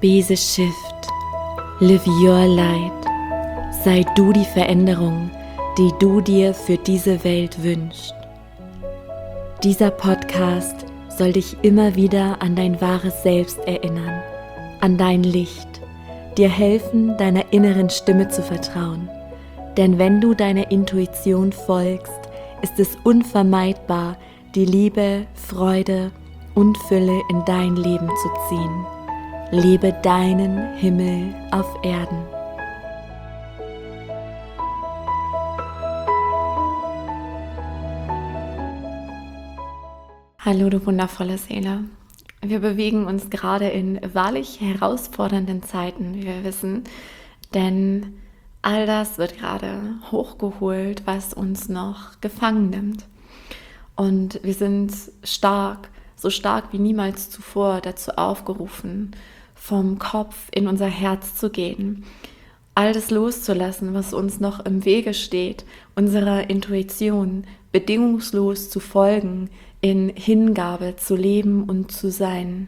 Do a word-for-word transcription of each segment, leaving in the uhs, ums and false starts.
Be the shift. Live your light. Sei du die Veränderung, die du dir für diese Welt wünschst. Dieser Podcast soll dich immer wieder an dein wahres Selbst erinnern, an dein Licht, dir helfen, deiner inneren Stimme zu vertrauen. Denn wenn du deiner Intuition folgst, ist es unvermeidbar, die Liebe, Freude und Fülle in dein Leben zu ziehen. Lebe deinen Himmel auf Erden. Hallo, du wundervolle Seele. Wir bewegen uns gerade in wahrlich herausfordernden Zeiten, wie wir wissen, denn all das wird gerade hochgeholt, was uns noch gefangen nimmt. Und wir sind stark, so stark wie niemals zuvor dazu aufgerufen, vom Kopf in unser Herz zu gehen, all das loszulassen, was uns noch im Wege steht, unserer Intuition bedingungslos zu folgen, in Hingabe zu leben und zu sein.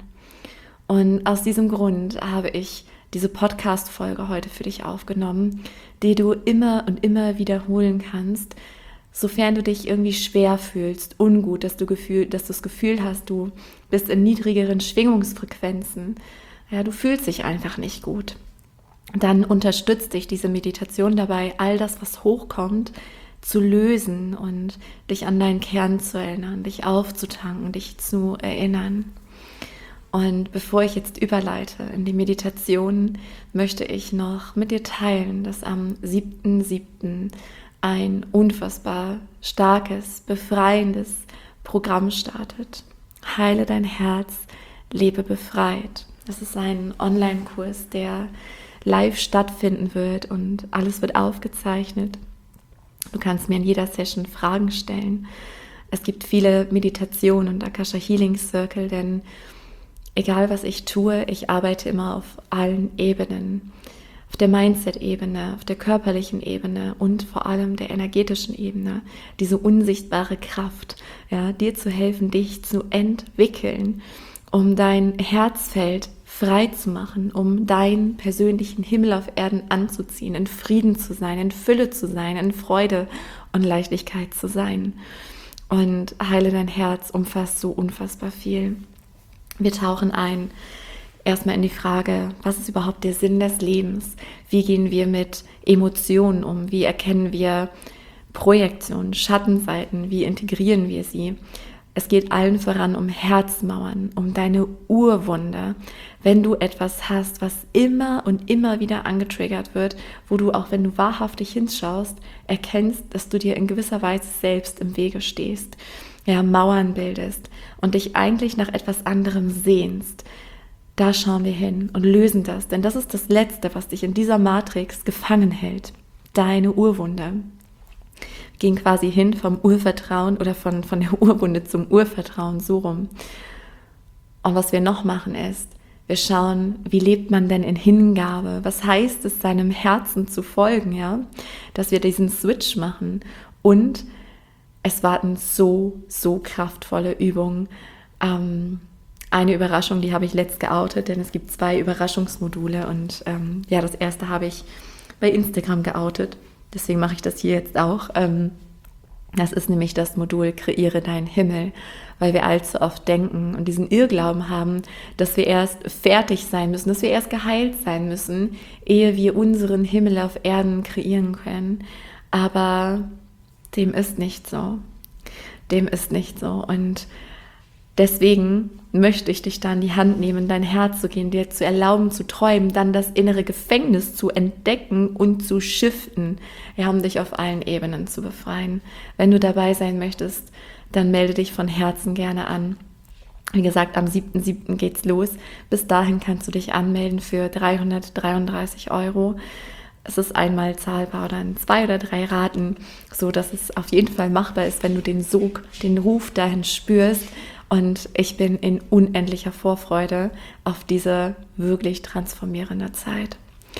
Und aus diesem Grund habe ich diese Podcast-Folge heute für dich aufgenommen, die du immer und immer wiederholen kannst, sofern du dich irgendwie schwer fühlst, ungut, dass du, Gefühl, dass du das Gefühl hast, du bist in niedrigeren Schwingungsfrequenzen. Ja, du fühlst dich einfach nicht gut. Dann unterstützt dich diese Meditation dabei, all das, was hochkommt, zu lösen und dich an deinen Kern zu erinnern, dich aufzutanken, dich zu erinnern. Und bevor ich jetzt überleite in die Meditation, möchte ich noch mit dir teilen, dass am siebten siebten ein unfassbar starkes, befreiendes Programm startet. Heile dein Herz, lebe befreit. Das ist ein Online-Kurs, der live stattfinden wird und alles wird aufgezeichnet. Du kannst mir in jeder Session Fragen stellen. Es gibt viele Meditationen und Akasha Healing Circle, denn egal was ich tue, ich arbeite immer auf allen Ebenen. Auf der Mindset-Ebene, auf der körperlichen Ebene und vor allem der energetischen Ebene. Diese unsichtbare Kraft, ja, dir zu helfen, dich zu entwickeln, um dein Herzfeld frei zu machen, um deinen persönlichen Himmel auf Erden anzuziehen, in Frieden zu sein, in Fülle zu sein, in Freude und Leichtigkeit zu sein. Und Heile dein Herz umfasst so unfassbar viel. Wir tauchen ein erstmal in die Frage, was ist überhaupt der Sinn des Lebens? Wie gehen wir mit Emotionen um? Wie erkennen wir Projektionen, Schattenseiten? Wie integrieren wir sie? Es geht allen voran um Herzmauern, um deine Urwunder. Wenn du etwas hast, was immer und immer wieder angetriggert wird, wo du, auch wenn du wahrhaftig hinschaust, erkennst, dass du dir in gewisser Weise selbst im Wege stehst, ja, Mauern bildest und dich eigentlich nach etwas anderem sehnst, da schauen wir hin und lösen das, denn das ist das Letzte, was dich in dieser Matrix gefangen hält, deine Urwunde. Wir gehen quasi hin vom Urvertrauen oder von, von der Urwunde zum Urvertrauen, so rum. Und was wir noch machen ist, wir schauen, wie lebt man denn in Hingabe? Was heißt es, seinem Herzen zu folgen, ja? Dass wir diesen Switch machen. Und es warten so, so kraftvolle Übungen. Ähm, eine Überraschung, die habe ich letzt geoutet, denn es gibt zwei Überraschungsmodule. Und ähm, ja, das erste habe ich bei Instagram geoutet. Deswegen mache ich das hier jetzt auch. Ähm, das ist nämlich das Modul Kreiere deinen Himmel, weil wir allzu oft denken und diesen Irrglauben haben, dass wir erst fertig sein müssen, dass wir erst geheilt sein müssen, ehe wir unseren Himmel auf Erden kreieren können. Aber dem ist nicht so. Dem ist nicht so. Und deswegen möchte ich dich da in die Hand nehmen, in dein Herz zu gehen, dir zu erlauben, zu träumen, dann das innere Gefängnis zu entdecken und zu shiften, ja, um dich auf allen Ebenen zu befreien. Wenn du dabei sein möchtest, dann melde dich von Herzen gerne an. Wie gesagt, am siebten siebten geht's los. Bis dahin kannst du dich anmelden für dreihundertdreiunddreißig Euro. Es ist einmal zahlbar oder in zwei oder drei Raten, so dass es auf jeden Fall machbar ist, wenn du den Sog, den Ruf dahin spürst. Und ich bin in unendlicher Vorfreude auf diese wirklich transformierende Zeit.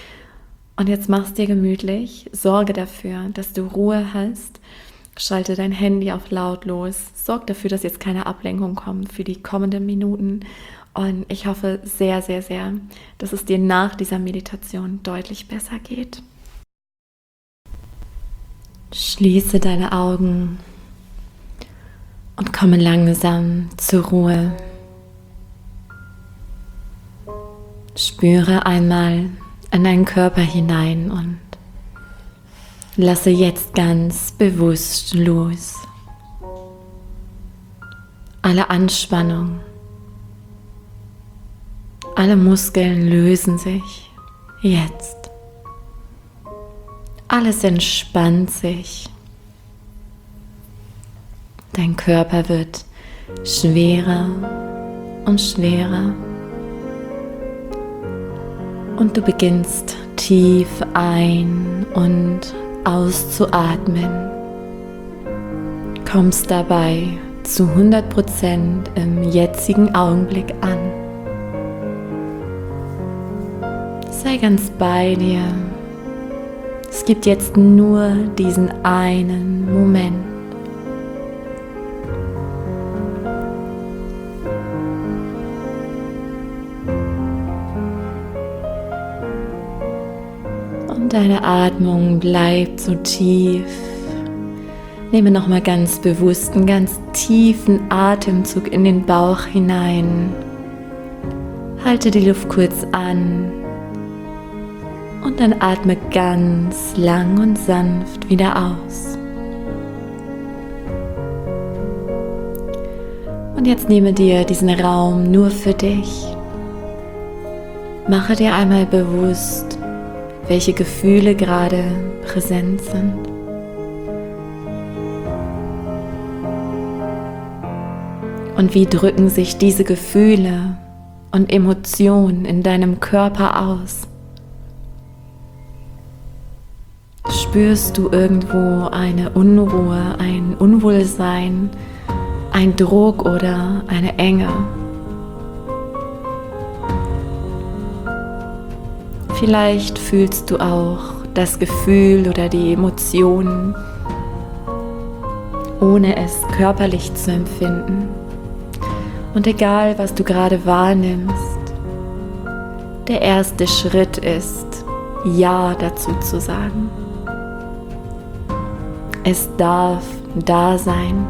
Und jetzt mach's dir gemütlich, sorge dafür, dass du Ruhe hast, schalte dein Handy auf lautlos, sorg dafür, dass jetzt keine Ablenkung kommt für die kommenden Minuten Und ich hoffe sehr, sehr, sehr, dass es dir nach dieser Meditation deutlich besser geht. Schließe deine Augen und komme langsam zur Ruhe. Spüre einmal in deinen Körper hinein und lasse jetzt ganz bewusst los. Alle Anspannung, alle Muskeln lösen sich jetzt. Alles entspannt sich. Dein Körper wird schwerer und schwerer. Und du beginnst tief ein- und auszuatmen. Kommst dabei zu hundert Prozent im jetzigen Augenblick an. Sei ganz bei dir. Es gibt jetzt nur diesen einen Moment. Und deine Atmung bleibt so tief. Nehme nochmal ganz bewusst einen ganz tiefen Atemzug in den Bauch hinein. Halte die Luft kurz an. Und dann atme ganz lang und sanft wieder aus. Und jetzt nehme dir diesen Raum nur für dich. Mache dir einmal bewusst, welche Gefühle gerade präsent sind. Und wie drücken sich diese Gefühle und Emotionen in deinem Körper aus? Spürst du irgendwo eine Unruhe, ein Unwohlsein, ein Druck oder eine Enge? Vielleicht fühlst du auch das Gefühl oder die Emotionen, ohne es körperlich zu empfinden. Und egal, was du gerade wahrnimmst, der erste Schritt ist, Ja dazu zu sagen. Es darf da sein.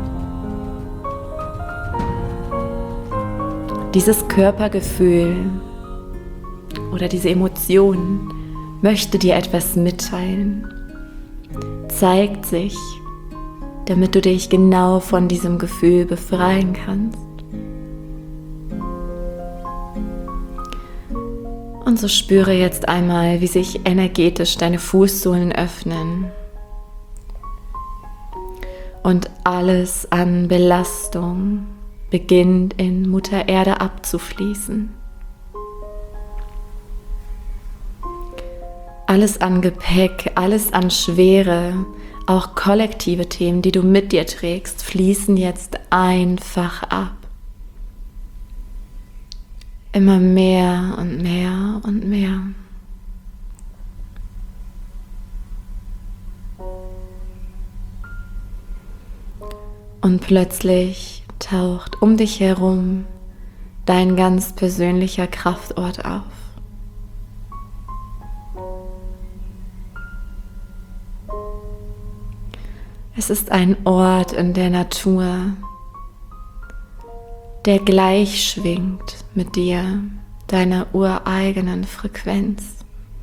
Dieses Körpergefühl oder diese Emotion möchte dir etwas mitteilen, zeigt sich, damit du dich genau von diesem Gefühl befreien kannst. Und so spüre jetzt einmal, wie sich energetisch deine Fußsohlen öffnen und alles an Belastung beginnt in Mutter Erde abzufließen. Alles an Gepäck, alles an Schwere, auch kollektive Themen, die du mit dir trägst, fließen jetzt einfach ab. Immer mehr und mehr und mehr. Und plötzlich taucht um dich herum dein ganz persönlicher Kraftort auf. Es ist ein Ort in der Natur, der gleich schwingt mit dir, deiner ureigenen Frequenz.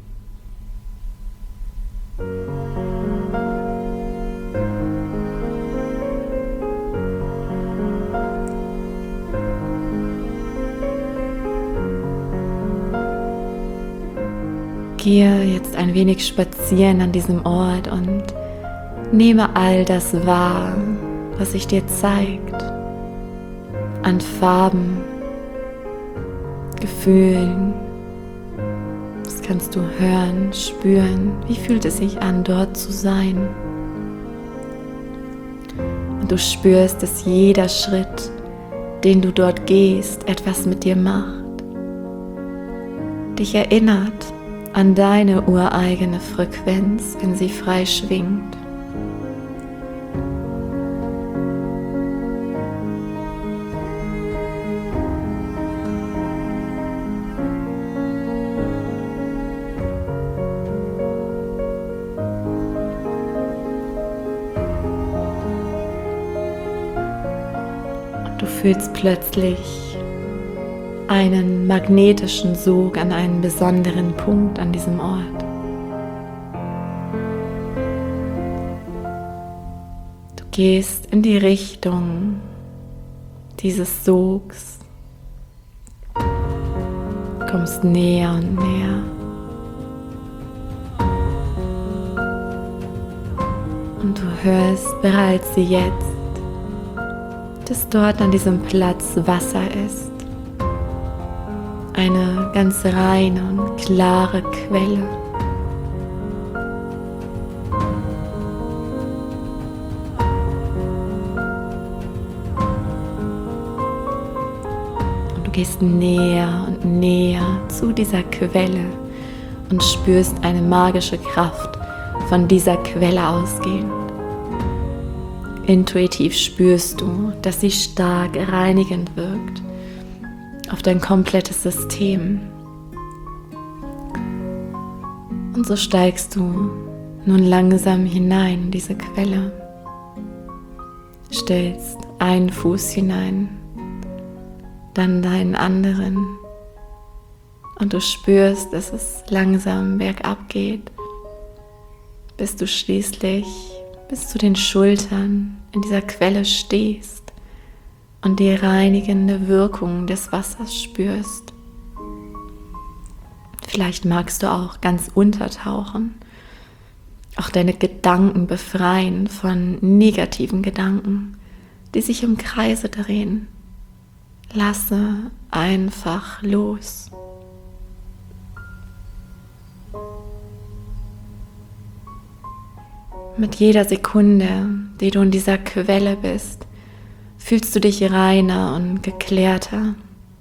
Gehe jetzt ein wenig spazieren an diesem Ort und nehme all das wahr, was sich dir zeigt, an Farben, Gefühlen. Das kannst du hören, spüren. Wie fühlt es sich an, dort zu sein? Und du spürst, dass jeder Schritt, den du dort gehst, etwas mit dir macht. Dich erinnert an deine ureigene Frequenz, wenn sie frei schwingt. Du fühlst plötzlich einen magnetischen Sog an einen besonderen Punkt an diesem Ort. Du gehst in die Richtung dieses Sogs, kommst näher und näher. Und du hörst bereits jetzt, dass dort an diesem Platz Wasser ist. Eine ganz reine und klare Quelle. Und du gehst näher und näher zu dieser Quelle und spürst eine magische Kraft von dieser Quelle ausgehen. Intuitiv spürst du, dass sie stark reinigend wirkt auf dein komplettes System. Und so steigst du nun langsam hinein in diese Quelle, stellst einen Fuß hinein, dann deinen anderen und du spürst, dass es langsam bergab geht, bis du schließlich bis zu den Schultern in dieser Quelle stehst und die reinigende Wirkung des Wassers spürst. Vielleicht magst du auch ganz untertauchen, auch deine Gedanken befreien von negativen Gedanken, die sich im Kreise drehen. Lasse einfach los. Mit jeder Sekunde, die du in dieser Quelle bist, fühlst du dich reiner und geklärter.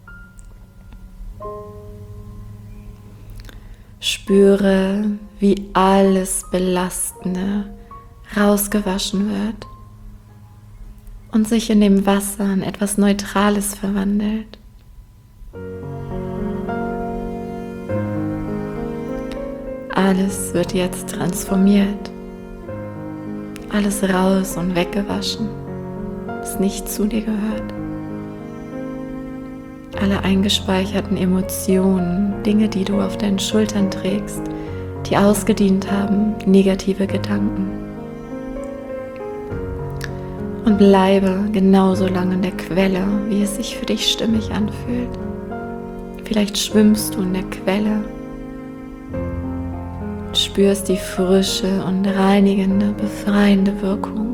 Spüre, wie alles Belastende rausgewaschen wird und sich in dem Wasser in etwas Neutrales verwandelt. Alles wird jetzt transformiert. Alles raus und weggewaschen, was nicht zu dir gehört. Alle eingespeicherten Emotionen, Dinge, die du auf deinen Schultern trägst, die ausgedient haben, negative Gedanken. Und bleibe genauso lange in der Quelle, wie es sich für dich stimmig anfühlt. Vielleicht schwimmst du in der Quelle, spürst die frische und reinigende, befreiende Wirkung.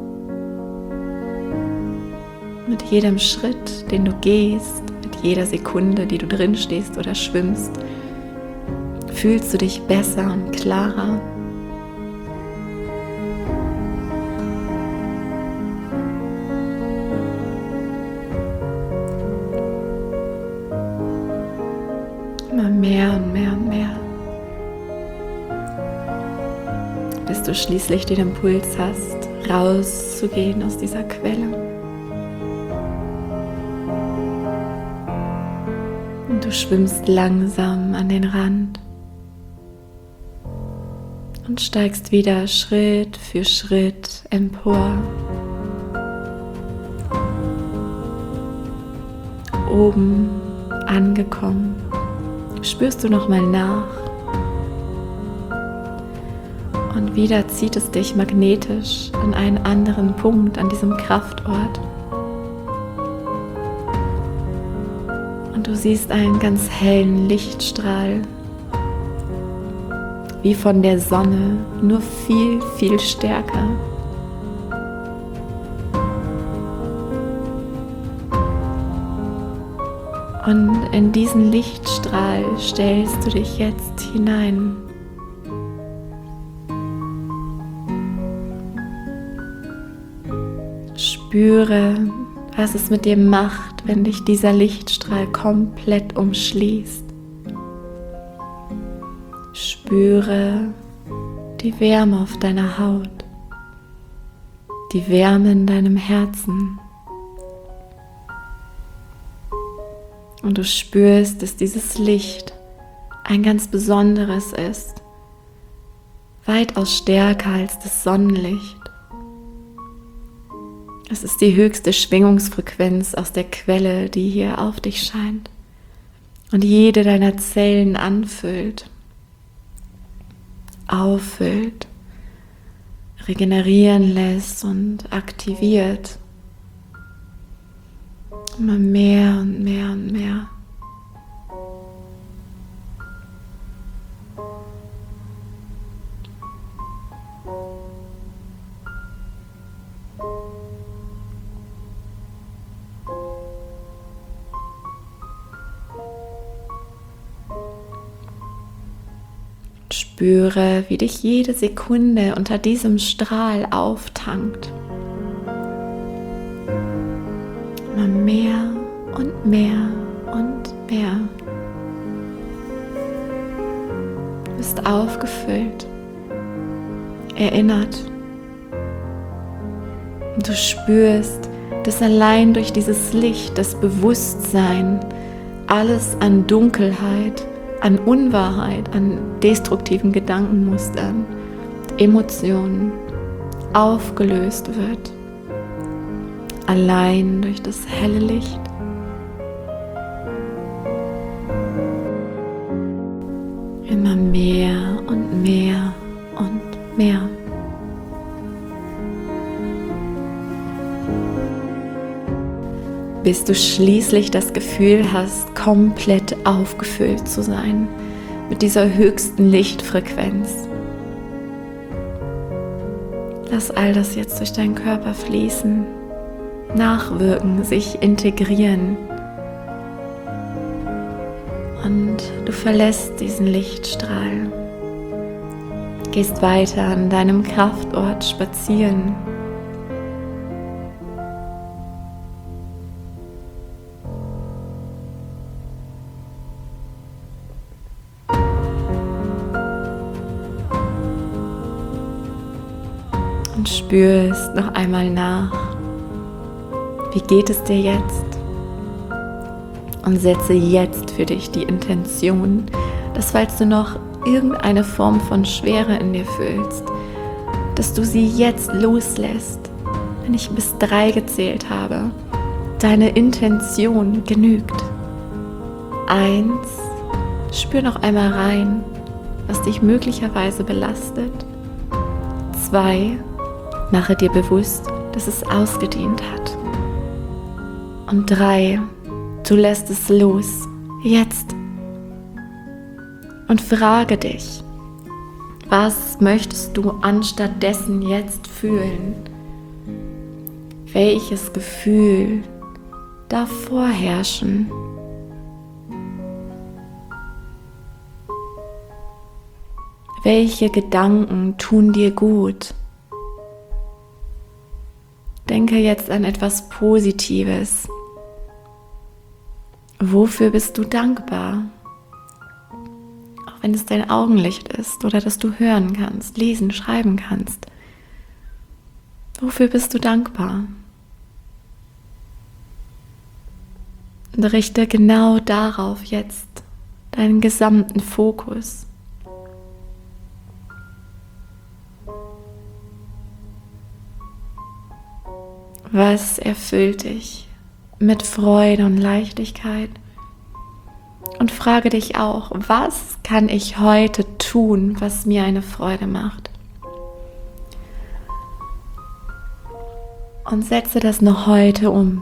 Mit jedem Schritt, den du gehst, mit jeder Sekunde, die du drin stehst oder schwimmst, fühlst du dich besser und klarer. Immer mehr und mehr und mehr. Bis du schließlich den Impuls hast, rauszugehen aus dieser Quelle. Und du schwimmst langsam an den Rand und steigst wieder Schritt für Schritt empor. Oben angekommen, spürst du nochmal nach. Und wieder zieht es dich magnetisch an einen anderen Punkt, an diesem Kraftort. Und du siehst einen ganz hellen Lichtstrahl, wie von der Sonne, nur viel, viel stärker. Und in diesen Lichtstrahl stellst du dich jetzt hinein. Spüre, was es mit dir macht, wenn dich dieser Lichtstrahl komplett umschließt. Spüre die Wärme auf deiner Haut, die Wärme in deinem Herzen. Und du spürst, dass dieses Licht ein ganz besonderes ist, weitaus stärker als das Sonnenlicht. Es ist die höchste Schwingungsfrequenz aus der Quelle, die hier auf dich scheint und jede deiner Zellen anfüllt, auffüllt, regenerieren lässt und aktiviert. Immer mehr und mehr und mehr. Spüre, wie dich jede Sekunde unter diesem Strahl auftankt. Immer mehr und mehr und mehr. Du bist aufgefüllt, erinnert. Und du spürst, dass allein durch dieses Licht, das Bewusstsein, alles an Dunkelheit, an Unwahrheit, an destruktiven Gedankenmustern, Emotionen aufgelöst wird. Allein durch das helle Licht. Immer mehr und mehr und mehr. Bis du schließlich das Gefühl hast, komplett aufgefüllt zu sein mit dieser höchsten Lichtfrequenz. Lass all das jetzt durch deinen Körper fließen, nachwirken, sich integrieren. Und du verlässt diesen Lichtstrahl, gehst weiter an deinem Kraftort spazieren. Und spürst noch einmal nach, wie geht es dir jetzt? Und setze jetzt für dich die Intention, dass falls du noch irgendeine Form von Schwere in dir fühlst, dass du sie jetzt loslässt, wenn ich bis drei gezählt habe. Deine Intention genügt. Eins, spür noch einmal rein, was dich möglicherweise belastet. Zwei, mache dir bewusst, dass es ausgedient hat. Und drei, du lässt es los, jetzt. Und frage dich, was möchtest du anstattdessen jetzt fühlen? Welches Gefühl darf vorherrschen? Welche Gedanken tun dir gut? Denke jetzt an etwas Positives. Wofür bist du dankbar? Auch wenn es dein Augenlicht ist oder dass du hören kannst, lesen, schreiben kannst. Wofür bist du dankbar? Und richte genau darauf jetzt deinen gesamten Fokus. Was erfüllt dich mit Freude und Leichtigkeit? Und frage dich auch, was kann ich heute tun, was mir eine Freude macht? Und setze das noch heute um.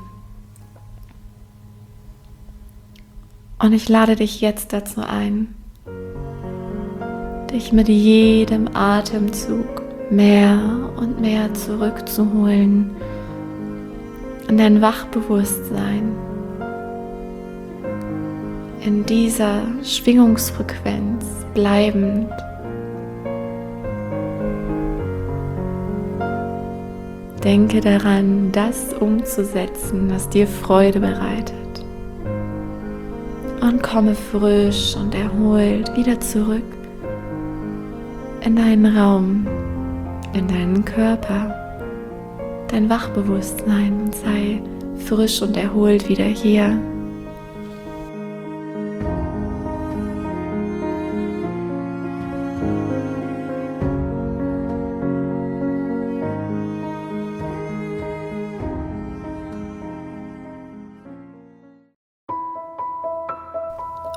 Und ich lade dich jetzt dazu ein, dich mit jedem Atemzug mehr und mehr zurückzuholen in dein Wachbewusstsein, in dieser Schwingungsfrequenz bleibend. Denke daran, das umzusetzen, was dir Freude bereitet. Und komme frisch und erholt wieder zurück in deinen Raum, in deinen Körper, dein Wachbewusstsein und sei frisch und erholt wieder hier.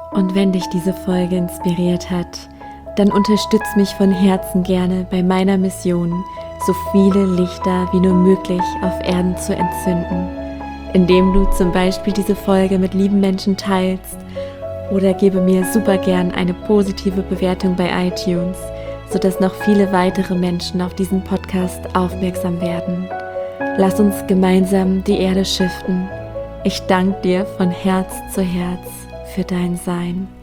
Und wenn dich diese Folge inspiriert hat, dann unterstütz mich von Herzen gerne bei meiner Mission, so viele Lichter wie nur möglich auf Erden zu entzünden, indem du zum Beispiel diese Folge mit lieben Menschen teilst oder gebe mir super gern eine positive Bewertung bei iTunes, sodass noch viele weitere Menschen auf diesen Podcast aufmerksam werden. Lass uns gemeinsam die Erde shiften. Ich danke dir von Herz zu Herz für dein Sein.